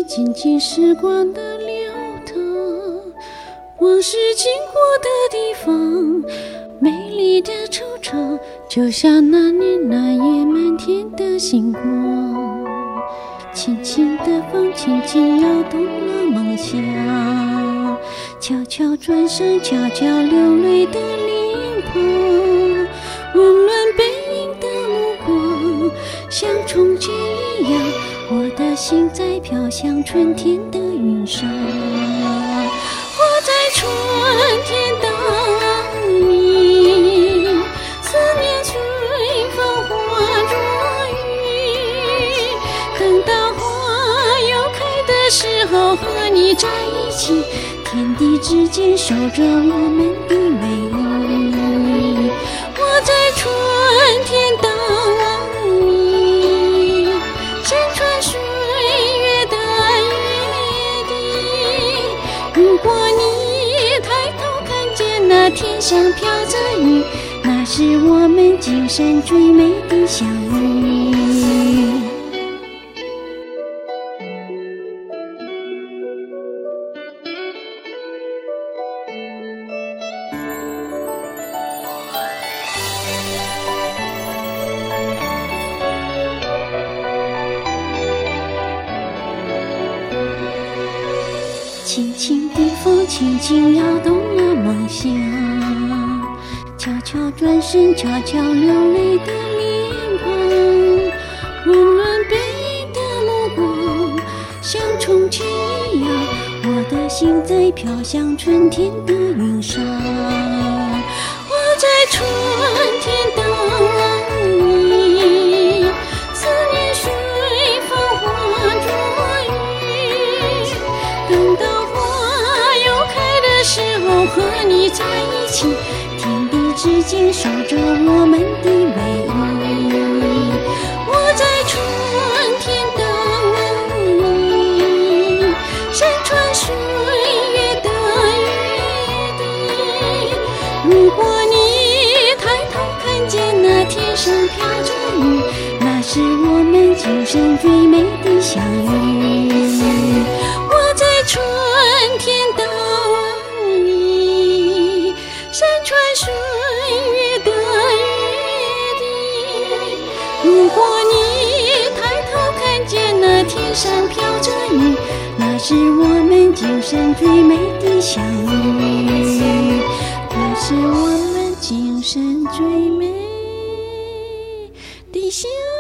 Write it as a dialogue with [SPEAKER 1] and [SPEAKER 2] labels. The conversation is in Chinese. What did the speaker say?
[SPEAKER 1] 静静时光的流淌，往事经过的地方，美丽的惆怅，就像那年那夜满天的星光。轻轻的风，轻轻摇动了梦想，悄悄转身，悄悄流泪的脸庞，温暖背影的目光，像从前一样，我的心在飘向春天的云上。我在春天等你，思念随风化作雨，等到花又开的时候，和你在一起，天地之间守着我们的美丽。我在春天等你，山川岁月的约定。如果你抬头看见那天上飘着雨，那是我们今生最美的相遇。轻轻的风，轻轻摇动了梦想，悄悄转身，悄悄流泪的脸庞，温暖背影的目光，像从前一样，我的心在飘向春天的云上。我在春天等你，思念随风化作雨，等到时候和你在一起，天地之间守着我们的唯一。我在春天等你，山川岁月的约定。如果你抬头看见那天上飘着雨，那是我们今生最美的相遇。我在春天等你，山川岁月的约定。如果你抬头看见那天上飘着雨，那是我们今生最美的相遇。那是我们今生最美的相遇。